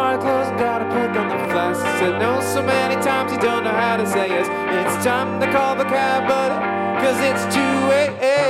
bar closed and gotta put down the flask. He said no so many times you don't know how to say yes. It's time to call the cab, buddy, 'cause it's 2 a.m.